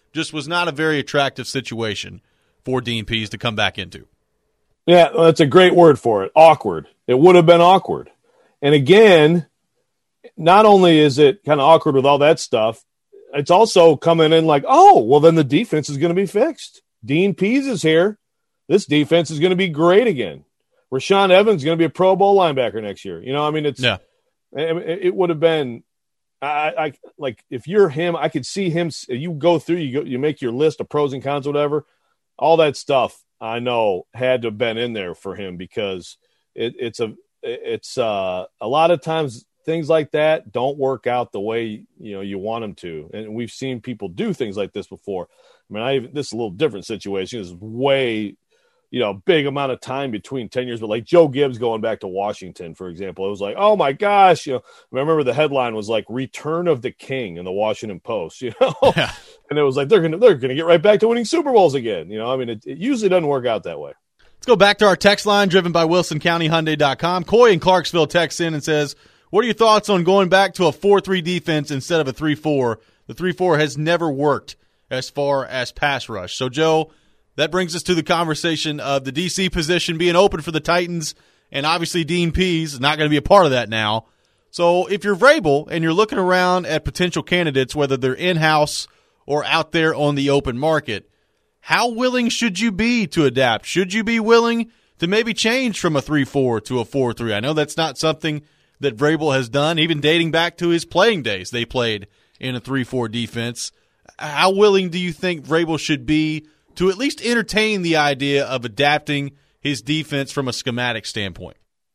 just was not a very attractive situation for Dean Pease to come back into. Yeah, well, that's a great word for it. Awkward. It would have been awkward. And again, not only is it kind of awkward with all that stuff, it's also coming in like, oh, well, then the defense is going to be fixed. Dean Pease is here. This defense is going to be great again. Rashaan Evans is going to be a Pro Bowl linebacker next year. You know, I mean, it's yeah. it, it would have been I, I like if you're him, I could see him. You go through, you go, you make your list of pros and cons, whatever, all that stuff. I know had to have been in there for him because it, it's a it's uh, a lot of times things like that don't work out the way you know you want them to, and we've seen people do things like this before. I mean, I even, this is a little different situation. This is way. You know, big amount of time between ten years, but like Joe Gibbs going back to Washington, for example, it was like, oh my gosh, you know, I remember the headline was like "Return of the King" in the Washington Post, you know, yeah. And it was like they're gonna they're gonna get right back to winning Super Bowls again, you know. I mean, it, it usually doesn't work out that way. Let's go back to our text line, driven by Wilson County Hyundai dot com. Coy in Clarksville texts in and says, "What are your thoughts on going back to a four three defense instead of a three four? The three four has never worked as far as pass rush." So, Joe. That brings us to the conversation of the D C position being open for the Titans, and obviously Dean Pease is not going to be a part of that now. So if you're Vrabel and you're looking around at potential candidates, whether they're in-house or out there on the open market, how willing should you be to adapt? Should you be willing to maybe change from a three four to a four three? I know that's not something that Vrabel has done, even dating back to his playing days. They played in a three four defense. How willing do you think Vrabel should be to at least entertain the idea of adapting his defense from a schematic standpoint?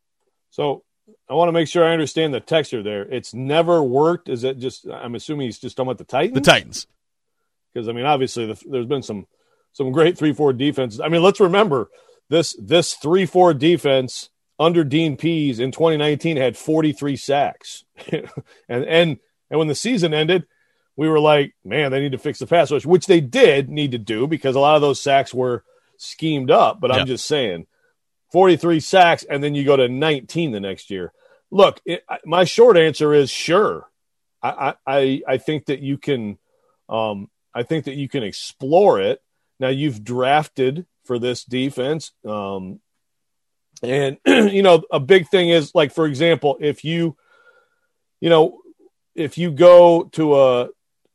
So I want to make sure I understand the texture there. It's never worked. Is it just, I'm assuming he's just talking about the Titans? The Titans. Because, I mean, obviously the, there's been some some great three four defenses. I mean, let's remember this this three four defense under Dean Pease in twenty nineteen had forty-three sacks. and, and, and when the season ended, we were like, man, they need to fix the pass rush, which they did need to do because a lot of those sacks were schemed up. But yep. I'm just saying, forty-three sacks, and then you go to nineteen the next year. Look, it, my short answer is sure. I I, I think that you can, um, I think that you can explore it. Now you've drafted for this defense, um, and you know a big thing is like, for example, if you, you know, if you go to a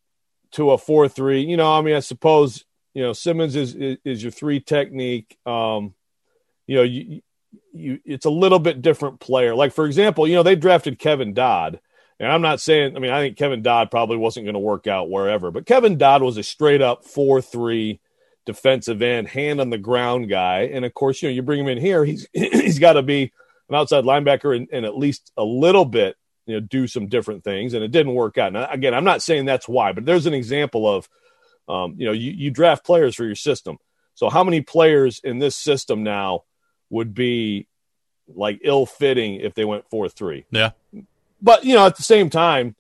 to a four three, you know, I mean, I suppose, you know, Simmons is, is, is your three technique. Um, you know, you, you, it's a little bit different player. Like, for example, you know, they drafted Kevin Dodd, and I'm not saying, I mean, I think Kevin Dodd probably wasn't going to work out wherever, but Kevin Dodd was a straight up four three defensive end, hand on the ground guy. And of course, you know, you bring him in here, he's, he's got to be an outside linebacker and, and at least a little bit, you know, do some different things, and it didn't work out. Now, again, I'm not saying that's why, but there's an example of, um, you know, you, you draft players for your system. So how many players in this system now would be like ill-fitting if they went four three? Yeah. But, you know, at the same time,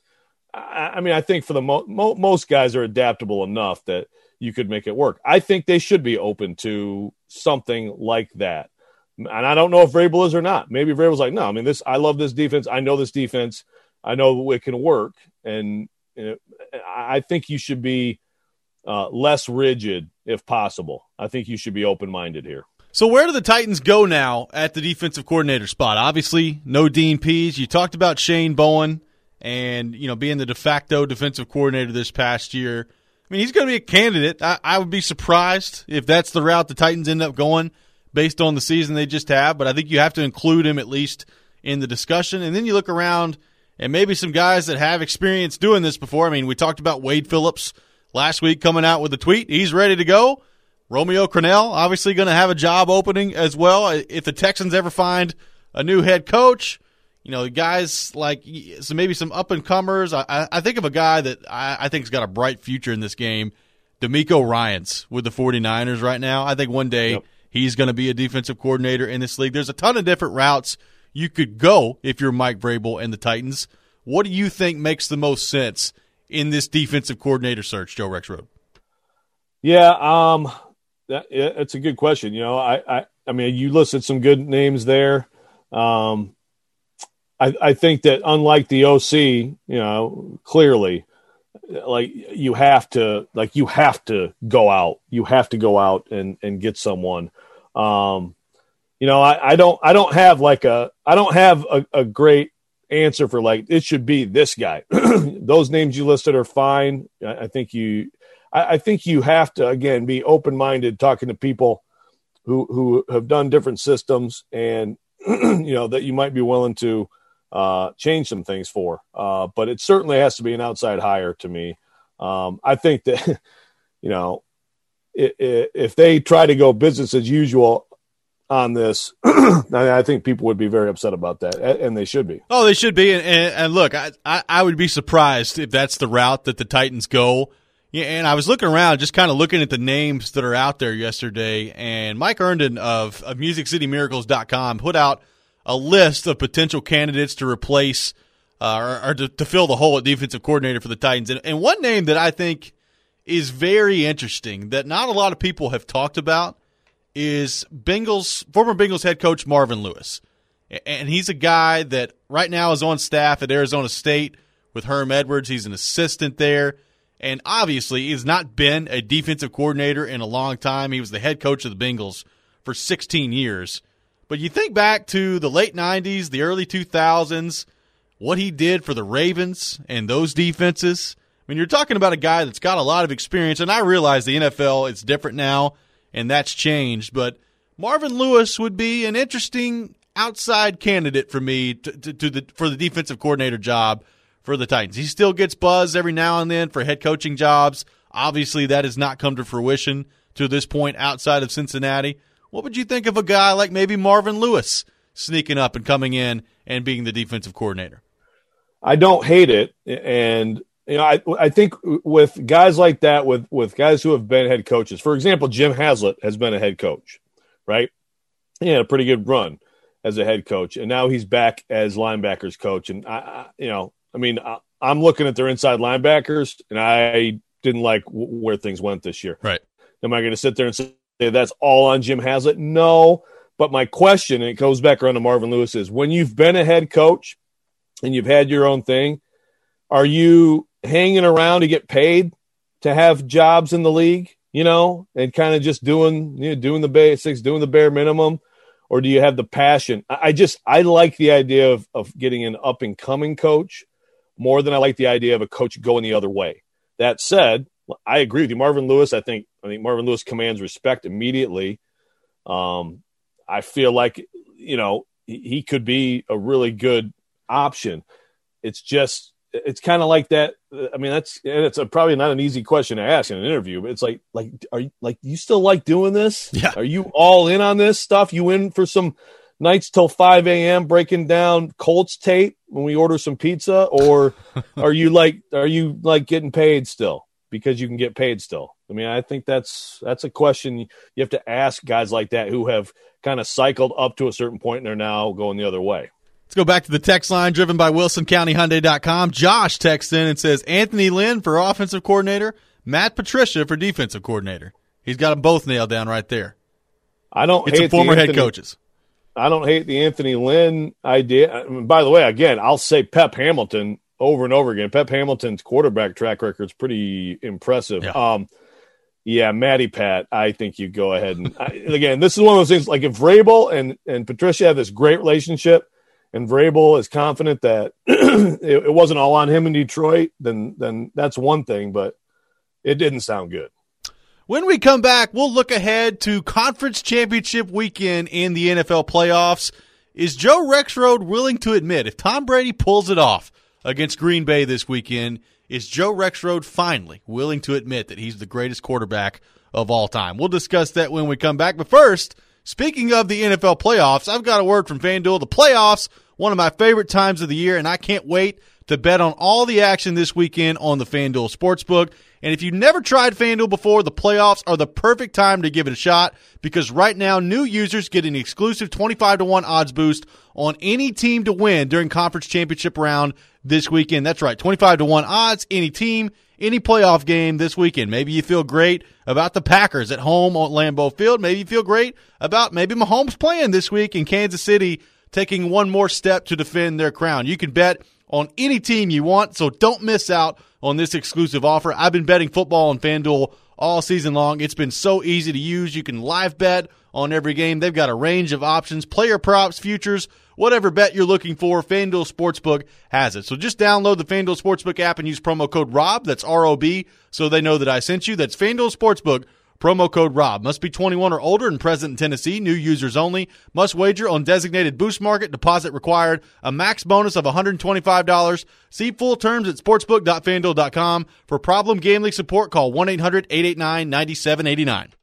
I, I mean, I think for the mo- mo- most guys are adaptable enough that you could make it work. I think they should be open to something like that. And I don't know if Vrabel is or not. Maybe Vrabel's like, no, I mean, this, I love this defense. I know this defense. I know it can work. And you know, I think you should be uh, less rigid if possible. I think you should be open-minded here. So where do the Titans go now at the defensive coordinator spot? Obviously, no Dean Pease. You talked about Shane Bowen and, you know, being the de facto defensive coordinator this past year. I mean, he's going to be a candidate. I, I would be surprised if that's the route the Titans end up going based on the season they just have, but I think you have to include him at least in the discussion. And then you look around and maybe some guys that have experience doing this before. I mean, we talked about Wade Phillips last week coming out with a tweet. He's ready to go. Romeo Crennel obviously going to have a job opening as well. If the Texans ever find a new head coach, you know, guys like so maybe some up-and-comers. I, I think of a guy that I, I think has got a bright future in this game, D'Amico Ryans with the 49ers right now. I think one day yep. he's going to be a defensive coordinator in this league. There's a ton of different routes you could go if you're Mike Vrabel and the Titans. What do you think makes the most sense in this defensive coordinator search, Joe Rexrode? Yeah, um, that, yeah, that's a good question. You know, I, I, I mean, you listed some good names there. Um, I, I think that unlike the O C, you know, clearly, like you have to, like you have to go out. You have to go out and, and get someone. Um, you know, I, I don't, I don't have like a, I don't have a, a great answer for like, it should be this guy. Those names you listed are fine. I, I think you, I, I think you have to, again, be open-minded, talking to people who, who have done different systems and, you know, that you might be willing to uh, change some things for. Uh, but it certainly has to be an outside hire to me. Um, I think that, you know, it, it, if they try to go business as usual on this, I think people would be very upset about that, and they should be. Oh, they should be. And, and, and look, I, I, I would be surprised if that's the route that the Titans go. Yeah, and I was looking around, just kind of looking at the names that are out there yesterday, and Mike Herndon of, of music city miracles dot com put out a list of potential candidates to replace uh, or, or to, to fill the hole at defensive coordinator for the Titans. And, and one name that I think is very interesting that not a lot of people have talked about is Bengals former Bengals head coach Marvin Lewis. And he's a guy that right now is on staff at Arizona State with Herm Edwards. He's an assistant there. And obviously, he's not been a defensive coordinator in a long time. He was the head coach of the Bengals for sixteen years. But you think back to the late nineties, the early two thousands, what he did for the Ravens and those defenses. I mean, you're talking about a guy that's got a lot of experience. And I realize the N F L, it's different now, and that's changed. But Marvin Lewis would be an interesting outside candidate for me to, to, to the for the defensive coordinator job for the Titans. He still gets buzz every now and then for head coaching jobs. Obviously, that has not come to fruition to this point outside of Cincinnati. What would you think of a guy like maybe Marvin Lewis sneaking up and coming in and being the defensive coordinator? I don't hate it. And, you know, I I think with guys like that, with, with guys who have been head coaches, for example, Jim Haslett has been a head coach, right? He had a pretty good run as a head coach, and now he's back as linebackers coach. And, I, I you know, I mean, I, I'm looking at their inside linebackers, and I didn't like w- where things went this year. Right. Am I going to sit there and say that's all on Jim Haslett? No. But my question, and it goes back around to Marvin Lewis, is when you've been a head coach and you've had your own thing, are you hanging around to get paid to have jobs in the league, you know, and kind of just doing, you know, doing the basics, doing the bare minimum? Or do you have the passion? I just, I like the idea of, of getting an up and coming coach more than I like the idea of a coach going the other way. That said, I agree with you. Marvin Lewis, I think, I think Marvin Lewis commands respect immediately. Um, I feel like, you know, he, he could be a really good option. It's just, it's kind of like that. I mean, that's, and it's a, probably not an easy question to ask in an interview, but it's like, like, are you like, you still like doing this? Yeah. Are you all in on this stuff? You in for some nights till five a.m. breaking down Colts tape when we order some pizza, or are you like, are you like getting paid still because you can get paid still? I mean, I think that's, that's a question you have to ask guys like that who have kind of cycled up to a certain point and are now going the other way. Let's go back to the text line driven by Wilson County Hyundai dot com. Josh texts in and says Anthony Lynn for offensive coordinator, Matt Patricia for defensive coordinator. He's got them both nailed down right there. I don't It's hate a former the head Anthony, coaches. I don't hate the Anthony Lynn idea. I mean, by the way, again, I'll say Pep Hamilton over and over again. Pep Hamilton's quarterback track record is pretty impressive. Yeah. Um, yeah, Matty Pat, I think you go ahead and I, again, this is one of those things. Like if Vrabel and and Patricia have this great relationship, and Vrabel is confident that it, it wasn't all on him in Detroit, then then that's one thing. But it didn't sound good. When we come back, we'll look ahead to Conference Championship weekend in the N F L playoffs. Is Joe Rexrode willing to admit if Tom Brady pulls it off against Green Bay this weekend, is Joe Rexrode finally willing to admit that he's the greatest quarterback of all time? We'll discuss that when we come back. But first, speaking of the N F L playoffs, I've got a word from FanDuel. The playoffs, one of my favorite times of the year, and I can't wait to bet on all the action this weekend on the FanDuel Sportsbook. And if you've never tried FanDuel before, the playoffs are the perfect time to give it a shot because right now new users get an exclusive twenty-five to one odds boost on any team to win during Conference Championship round this weekend. That's right, twenty-five to one odds, any team, any playoff game this weekend. Maybe you feel great about the Packers at home on Lambeau Field. Maybe you feel great about maybe Mahomes playing this week in Kansas City, taking one more step to defend their crown. You can bet on any team you want, so don't miss out on this exclusive offer. I've been betting football on FanDuel all season long. It's been so easy to use. You can live bet on every game. They've got a range of options, player props, futures, whatever bet you're looking for, FanDuel Sportsbook has it. So just download the FanDuel Sportsbook app and use promo code ROB, that's R O B, so they know that I sent you. That's FanDuel Sportsbook, promo code ROB. Must be twenty-one or older and present in Tennessee. New users only. Must wager on designated Boost Market. Deposit required. A max bonus of one hundred twenty-five dollars. See full terms at sportsbook dot fanduel dot com. For problem gambling support, call one eight hundred eight eight nine nine seven eight nine.